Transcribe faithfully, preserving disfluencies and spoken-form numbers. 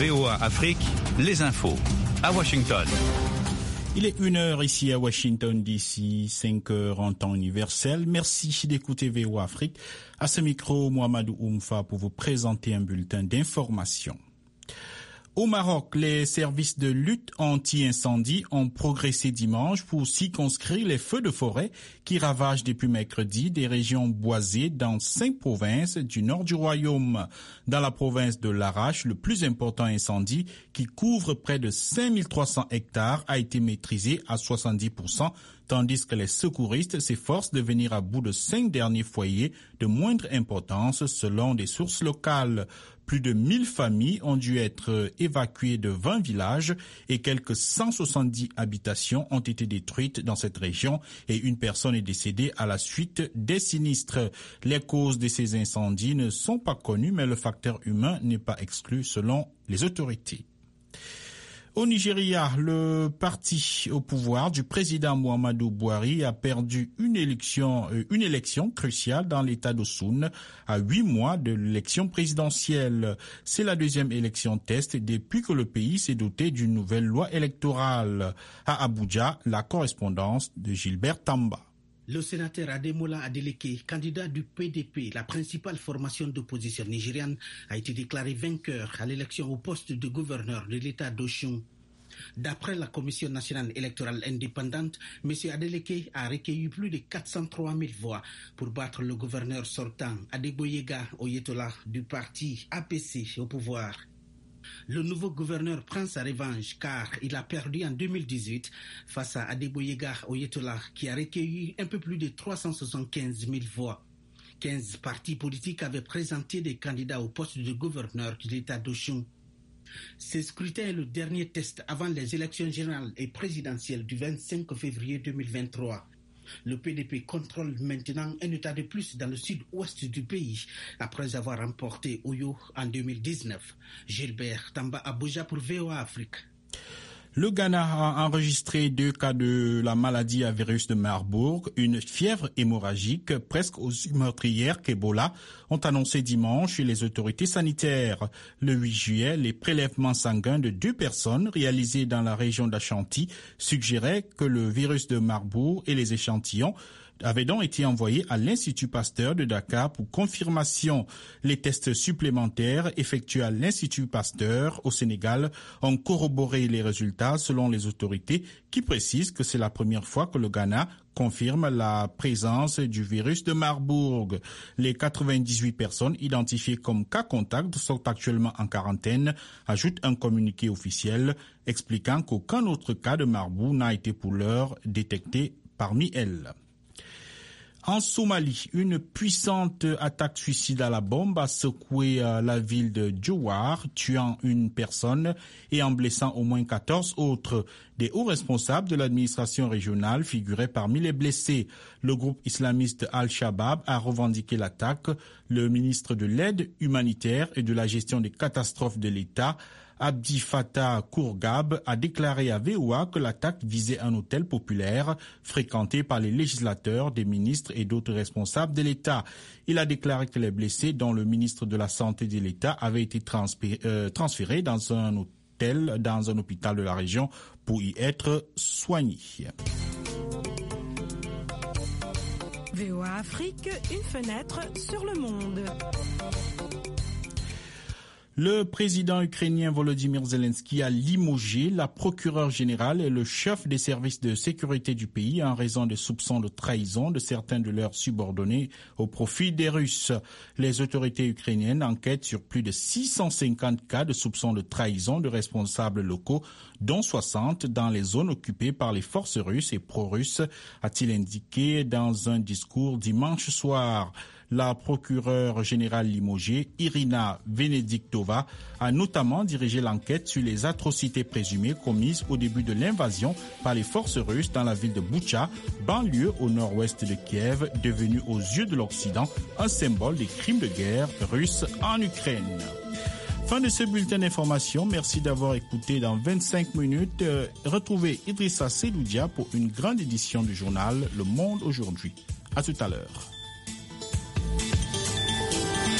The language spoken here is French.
V O A Afrique, les infos. À Washington. Il est une heure ici à Washington D C, cinq heures en temps universel. Merci d'écouter V O A Afrique. À ce micro, Mohamedou Oumfa pour vous présenter un bulletin d'information. Au Maroc, les services de lutte anti-incendie ont progressé dimanche pour circonscrire les feux de forêt qui ravagent depuis mercredi des régions boisées dans cinq provinces du nord du royaume. Dans la province de l'Arache, le plus important incendie, qui couvre près de cinq mille trois cents hectares, a été maîtrisé à soixante-dix pour cent, tandis que les secouristes s'efforcent de venir à bout de cinq derniers foyers de moindre importance selon des sources locales. Plus de mille familles ont dû être évacuées de vingt villages et quelques cent soixante-dix habitations ont été détruites dans cette région et une personne est décédée à la suite des sinistres. Les causes de ces incendies ne sont pas connues, mais le facteur humain n'est pas exclu selon les autorités. Au Nigeria, le parti au pouvoir du président Muhammadu Buhari a perdu une élection, une élection cruciale dans l'État d'Osun à huit mois de l'élection présidentielle. C'est la deuxième élection test depuis que le pays s'est doté d'une nouvelle loi électorale. À Abuja, la correspondance de Gilbert Tamba. Le sénateur Ademola Adeleke, candidat du P D P, la principale formation d'opposition nigériane, a été déclaré vainqueur à l'élection au poste de gouverneur de l'État d'Osun. D'après la Commission nationale électorale indépendante, M. Adeleke a recueilli plus de quatre cent trois mille voix pour battre le gouverneur sortant Adegboyega Oyetola du parti A P C au pouvoir. Le nouveau gouverneur prend sa revanche car il a perdu en deux mille dix-huit face à Adegboyega Oyetola qui a recueilli un peu plus de trois cent soixante-quinze mille voix. quinze partis politiques avaient présenté des candidats au poste de gouverneur de l'État d'Osun. Ce scrutin est le dernier test avant les élections générales et présidentielles du vingt-cinq février deux mille vingt-trois. Le P D P contrôle maintenant un État de plus dans le sud-ouest du pays après avoir remporté Oyo en deux mille dix-neuf. Gilbert Tamba, Abuja pour V O A Afrique. Le Ghana a enregistré deux cas de la maladie à virus de Marburg. Une fièvre hémorragique presque aussi meurtrière qu'Ebola ont annoncé dimanche les autorités sanitaires. Le huit juillet, les prélèvements sanguins de deux personnes réalisés dans la région d'Ashanti suggéraient que le virus de Marburg et les échantillons avaient donc été envoyés à l'Institut Pasteur de Dakar pour confirmation. Les tests supplémentaires effectués à l'Institut Pasteur au Sénégal ont corroboré les résultats selon les autorités qui précisent que c'est la première fois que le Ghana confirme la présence du virus de Marburg. Les quatre-vingt-dix-huit personnes identifiées comme cas contacts sont actuellement en quarantaine, ajoute un communiqué officiel expliquant qu'aucun autre cas de Marburg n'a été pour l'heure détecté parmi elles. En Somalie, une puissante attaque suicide à la bombe a secoué la ville de Jowhar, tuant une personne et en blessant au moins quatorze autres. Des hauts responsables de l'administration régionale figuraient parmi les blessés. Le groupe islamiste Al-Shabaab a revendiqué l'attaque. Le ministre de l'Aide humanitaire et de la gestion des catastrophes de l'État, Abdi Fattah Kourgab, a déclaré à V O A que l'attaque visait un hôtel populaire fréquenté par les législateurs, des ministres et d'autres responsables de l'État. Il a déclaré que les blessés, dont le ministre de la Santé de l'État, avaient été euh, transférés dans un hôtel, dans un hôpital de la région pour y être soignés. V O A Afrique, une fenêtre sur le monde. Le président ukrainien Volodymyr Zelensky a limogé la procureure générale et le chef des services de sécurité du pays en raison de soupçons de trahison de certains de leurs subordonnés au profit des Russes. Les autorités ukrainiennes enquêtent sur plus de six cent cinquante cas de soupçons de trahison de responsables locaux, dont soixante dans les zones occupées par les forces russes et pro-russes, a-t-il indiqué dans un discours dimanche soir. La procureure générale limogée, Irina Venediktova, a notamment dirigé l'enquête sur les atrocités présumées commises au début de l'invasion par les forces russes dans la ville de Boutcha, banlieue au nord-ouest de Kiev, devenue aux yeux de l'Occident un symbole des crimes de guerre russes en Ukraine. Fin de ce bulletin d'information. Merci d'avoir écouté. Dans vingt-cinq minutes, euh, retrouvez Idrissa Seloudia pour une grande édition du journal Le Monde aujourd'hui. À tout à l'heure.